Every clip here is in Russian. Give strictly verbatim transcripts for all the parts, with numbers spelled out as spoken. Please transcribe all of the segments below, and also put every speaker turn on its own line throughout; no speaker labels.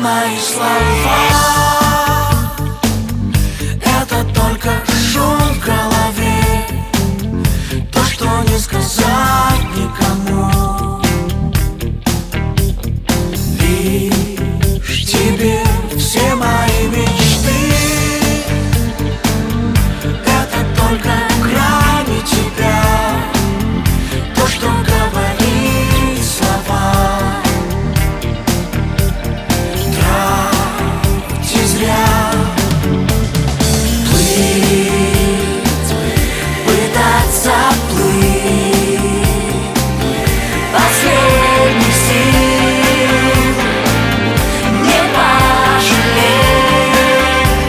мои слова — это только шум в голове, то, что не сказать никому. Лишь тебе все мои мечты — это только грани тебя, то, что говорит слова. Тратить зря, плыть, пытаться плыть последних сил, не пожалеть,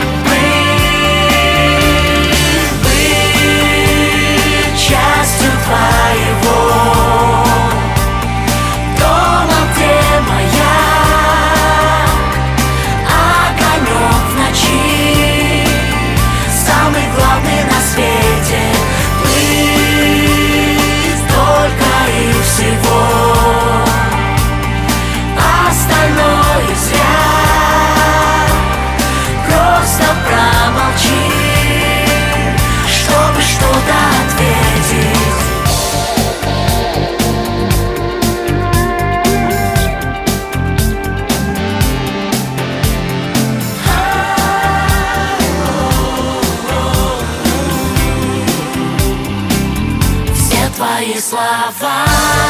быть, быть частью твоего дома, где моя огонек в ночи, самый главный на свете. Плыть только и всего, остальное зря. Просто промолчи, чтобы что-то ответить. Все твои слова